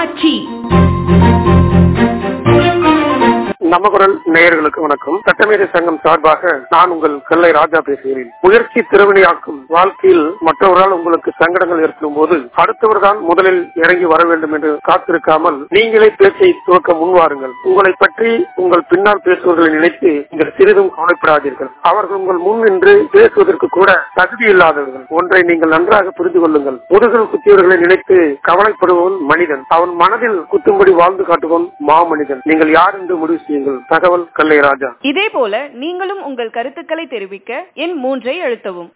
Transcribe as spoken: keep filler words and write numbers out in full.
தொலைக்காட்சி. நம்ம குரல் நேயர்களுக்கு வணக்கம். சட்டமேதை சங்கம் சார்பாக நான் உங்கள் கல்லை ராஜா பேசுகிறேன். முயற்சி திறவினையாக்கும். வாழ்க்கையில் மற்றவரால் உங்களுக்கு சங்கடங்கள் ஏற்படும் போது அடுத்தவர் தான் முதலில் இறங்கி வர வேண்டும் என்று காத்திருக்காமல் நீங்களே பேச்சை துவக்க முன்வாருங்கள். உங்களை பற்றி உங்கள் பின்னால் பேசுவர்களை நினைத்து நீங்கள் சிறிதும் கவலைப்படாதீர்கள். அவர்கள் உங்கள் முன் நின்று பேசுவதற்கு கூட தகுதி இல்லாதவர்கள். ஒன்றை நீங்கள் நன்றாக புரிந்து கொள்ளுங்கள். முதுகில் குத்தியவர்களை நினைத்து கவலைப்படுபவன் மனிதன். அவன் மனதில் குத்தும்படி வாழ்ந்து காட்டுவன் மாமனிதன். நீங்கள் யார் என்று முடிவு செய்யுங்கள். தகவல் கல்லை ராஜா. இதே போல நீங்களும் உங்கள் கருத்துக்களை தெரிவிக்க எண் மூன்றை அழுத்தவும்.